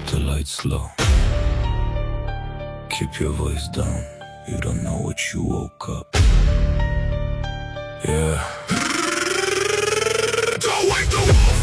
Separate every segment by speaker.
Speaker 1: the lights low. Keep your voice down. You don't know what you woke up. Yeah. Don't wake the wolf.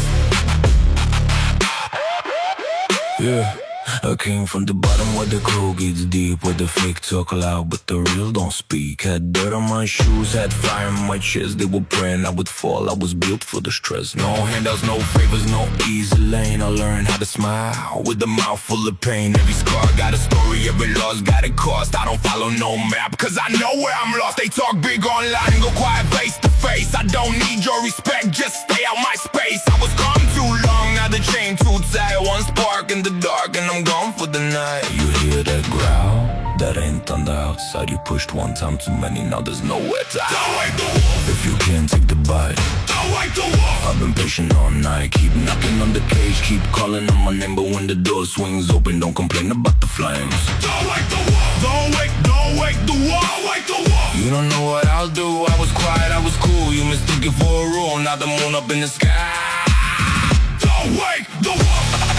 Speaker 1: Yeah. I came from the bottom where the crow gets deep, where the fake talk loud but the real don't speak. Had dirt on my shoes, had fire in my chest. They were praying I would fall, I was built for the stress. No handouts, no favors, no easy lane. I learned how to smile with a mouth full of pain. Every scar got a story, every loss got a cost. I don't follow no map, cause I know where I'm lost. They talk big online, go quiet face to face. I don't need your respect, just stay out my space. I was gone too long, now the chain too tight. One spark in the dark and I'm gone for the night. You hear that growl? That ain't thunder outside. You pushed one time too many, now there's nowhere to hide. Don't wake the wolf. If you can't take the bite, don't wake the wolf. I've been patient all night, keep knocking on the cage, keep calling on my name, but when the door swings open, don't complain about the flames. Don't wake the wolf. Don't wake the wolf. Don't wake the wolf. You don't know what I'll do. I was quiet, I was cool. You mistook it for a rule. Now the moon up in the sky. Don't wake the wolf.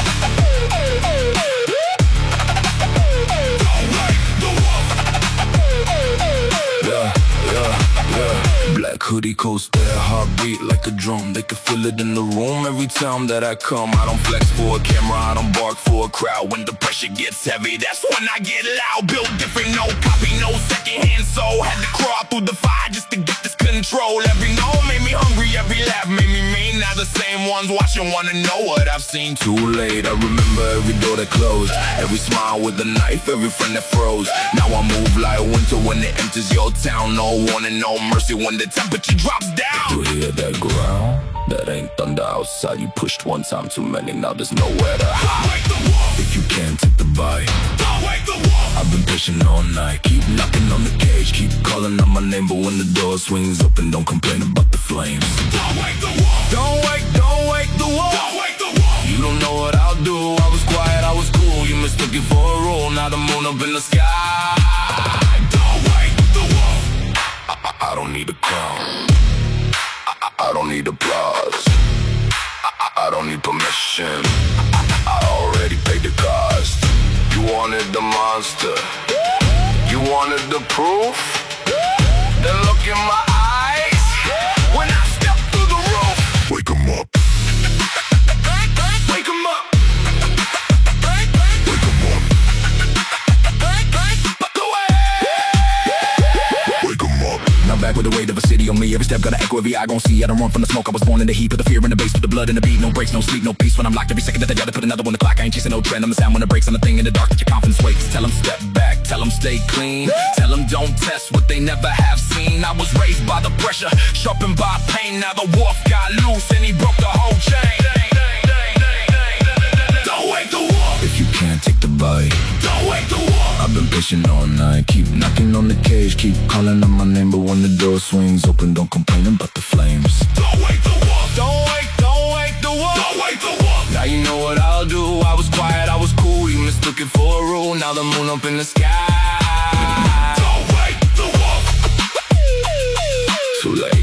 Speaker 1: Black hoodie coats their heartbeat like a drum. They can feel it in the room every time that I come. I don't flex for a camera, I don't bark for a crowd. When the pressure gets heavy, that's when I get loud. Built different, no copy, no secondhand soul. Had to crawl through the fire just to get this control. Every no made me hungry, every laugh made me mean. Now the same ones watching wanna know what I've seen. Too late, I remember every door that closed, every smile with a knife, every friend that froze. Now I move like winter when it enters your town. No warning, no mercy when the temperature drops down. You hear that growl? That ain't thunder outside. You pushed one time too many, now there's nowhere to hide. Don't wake the wolf. If you can't take the bite, don't wake the wolf. I've been patient all night, keep knocking on the cage, keep calling on my name, but when the door swings open, don't complain about the flames. Don't wake the wolf. Don't wake the wolf. Don't wake the wolf. You don't know what I'll do. I was quiet, I was cool. You mistook it for a rule. Now the moon up in the sky. Don't wake the wolf. I don't need a crown. I don't need applause. I don't need permission. I already paid the cost. You wanted the monster, you wanted the proof. Then look in my eyes when I step through the roof. Wake 'em up. Wake 'em up. Wake 'em up. Wake 'em up. Now back with the weight of a city on me. Every step got an echo, every eye gon' see. I don't run from the smoke, I was born in the heat. Put the fear in the bass, put the blood in the beat. No breaks, no sleep, no peace when I'm locked. Every second that I gotta put another one on the clock. I ain't chasing no trend, I'm the sound when it breaks. I'm the thing in the dark that your confidence wakes. Tell them step back, tell them stay clean. Tell them don't test what they never have seen. I was raised by the pressure, sharpened by pain. Now the wolf got loose and he broke the whole chain. Don't wake the wolf. If you can't take the bite, don't wake the wolf. I've been patient all night, keep knocking on the cage, keep calling on my name, but when the door swings open, don't complain about the flames. Don't wake the wolf. Don't wake the wolf. Don't wake the wolf. Now you know what I'll do. I was quiet, I was cool. You mistook it for a rule. Now the moon up in the sky. Don't wake the wolf. Too late.